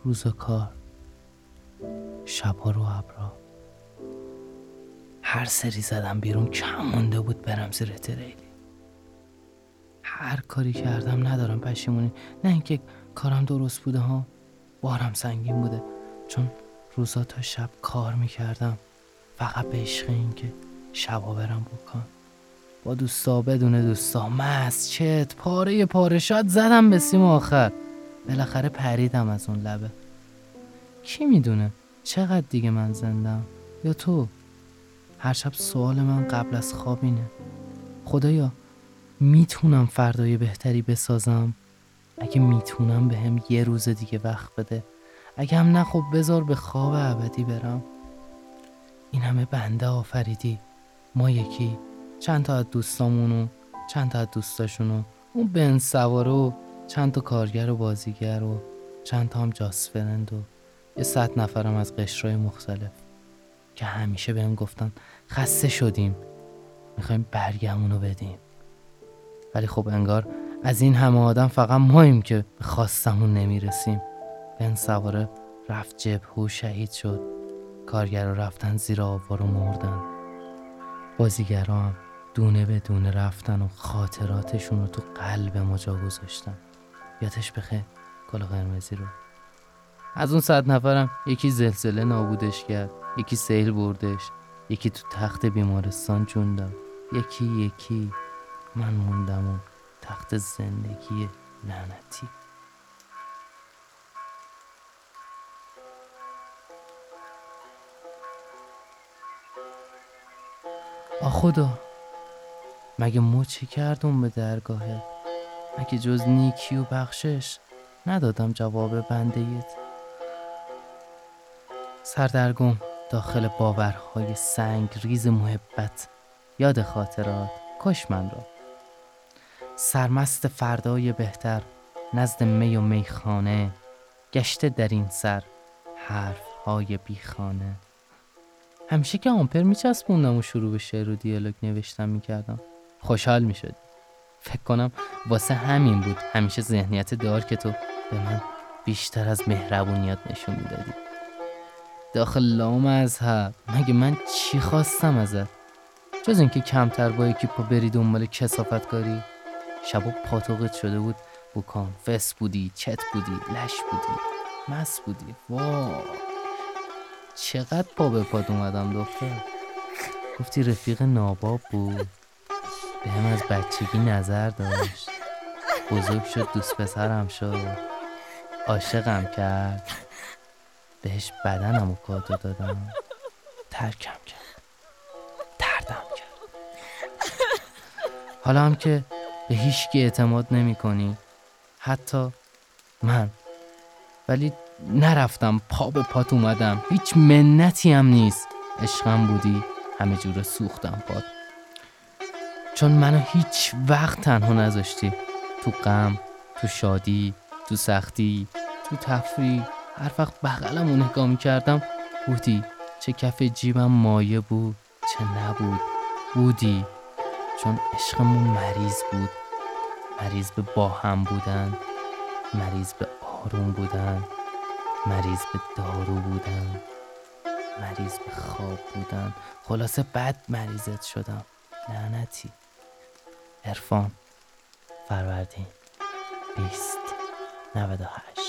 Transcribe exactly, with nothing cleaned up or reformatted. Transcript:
روز کار، شبا رو ابرا. هر سری زدم بیرون کم مونده بود برم زیر تریلی. هر کاری کردم ندارم پشیمونی، نه اینکه کارم درست بوده ها، بارم سنگین بوده، چون روزا تا شب کار میکردم فقط به عشق این که شبا برم بکن با دوستا، بدون دوستا، مست چت پاره پاره شاد زدم به سیم آخر. بالاخره پریدم از اون لبه. کی میدونه چقدر دیگه من زندم یا تو؟ هر شب سوال من قبل از خواب اینه: خدایا میتونم فردای بهتری بسازم؟ اگه میتونم به هم یه روز دیگه وقت بده، اگه هم نه خب بذار به خواب ابدی برم. این همه بنده آفریدی، ما یکی، چند تا از دوستامونو، چند تا از دوستاشونو، اون بنز سواره و چند تا کارگر و بازیگر و چند تا هم جاست فرند و یه صد نفرم از قشرهای مختلف که همیشه بهم گفتن خسته شدیم میخوایم برگمونو بدیم. ولی خب انگار از این همه آدم فقط ماییم که به خواستمون نمیرسیم. بنز سواره رفت جبهه و شهید شد، کارگرها رفتن زیر آوار و مردن، بازیگرها هم دونه به دونه رفتن و خاطراتشون رو تو قلب ما جا گذاشتن. یادش بخیر کلاه قرمزی رو. از اون صد نفرم یکی زلزله نابودش کرد، یکی سیل بردش، یکی تو تخت بیمارستان جون داد، یکی یکی من موندم و تخت زندگی لعنتی. آ خدا، مگه مو چه کردم به درگاهت؟ مگه جز نیکی و بخشش ندادم جواب بندهیت؟ سردرگم داخل باورهای سنگ ریز محبت، یاد خاطرات کش من را. سرمست فردای بهتر نزد می و میخانه، گشته در این سر حرفهای بیخانه. همیشه که آمپر میچسبوندم و شروع به شعر و دیالوگ نوشتم میکردم خوشحال میشد. فکر کنم واسه همین بود همیشه ذهنیت دارک تو به من بیشتر از مهربونیت نشون میدادی. داخل لامذهب مگه من چی خواستم ازت جز اینکه کمتر با یکی پا بری دنبال کثافت کاری؟ شبا پاتوقت شده بود بکن، فس بودی، چت بودی، لش بودی، مس بودی. واه چقدر پا به پاد اومدم دختر. گفتی رفیق ناباب بود، به هم از بچگی نظر داشت، بزرگ شد دوست پسرم شد، عاشقم کرد، بهش بدنم و کادو دادم، ترکم کرد، دردم کرد. حالا هم که به هیچ کی اعتماد نمی کنی، حتی من، ولی نرفتم، پا به پات اومدم، هیچ منتی هم نیست. عشقم بودی، همه جوره سوختم پات، چون منو هیچ وقت تنها نذاشتی. تو غم، تو شادی، تو سختی، تو تفریح، هر وقت بغلمو نگاه می‌کردم بودی. چه کف جیبم مایه بود چه نبود بودی. چون عشقمون مریض بود، مریض به با هم بودن، مریض به آروم بودن، مریض به دارو بودن، مریض به خواب بودن. خلاصه بد مریضت شدم لعنتی. عرفان، فروردین بیست نود و هشت.